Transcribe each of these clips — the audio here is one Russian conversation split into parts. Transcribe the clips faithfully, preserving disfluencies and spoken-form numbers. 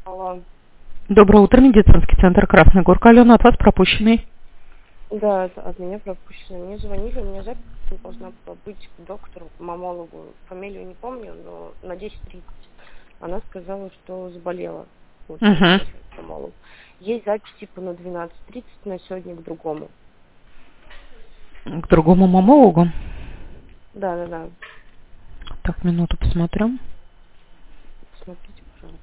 Алло. Доброе утро, медицинский центр Красная Горка. Алена, от вас пропущенный. Да, это от меня пропущено. Мне звонили, у меня запись должна была быть к доктору, к мамологу. Фамилию не помню, но на десять тридцать. Она сказала, что заболела. Вот, Угу. мамолог. Есть запись типа на двенадцать тридцать на сегодня к другому. К другому мамологу? Да, да, да. Так, минуту посмотрю. Смотрите, пожалуйста.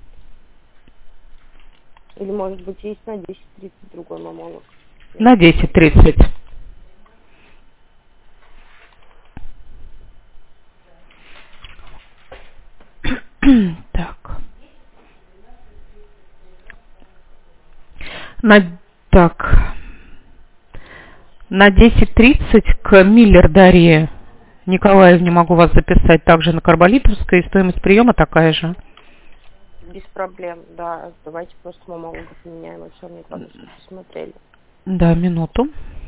Или, может быть, есть на десять тридцать другой мамолог. На десять тридцать. Так. На, так. На десять тридцать к Миллер Дарье Николаевне могу вас записать также на Карболитовской. Стоимость приема такая же. Без проблем, да. Давайте просто мамолога поменяем, и все, мне главное, чтобы посмотрели. Да, минуту.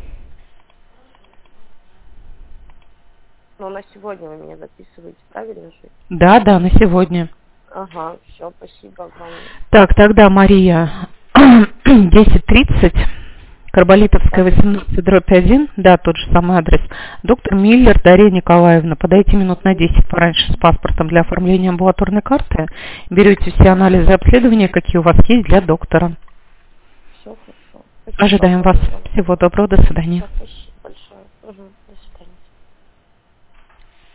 Ну, на сегодня вы меня записываете, правильно же? Да, да, на сегодня. Ага, все, спасибо огромное. Так, тогда Мария, десять тридцать, Карболитовская, восемнадцать, дробь один, да, тот же самый адрес. Доктор Миллер Дарья Николаевна, подойти минут на десять пораньше с паспортом для оформления амбулаторной карты. Берете все анализы и обследования, какие у вас есть для доктора. Все хорошо. Спасибо Ожидаем вас. огромное. Всего доброго, до свидания. Спасибо большое. Угу.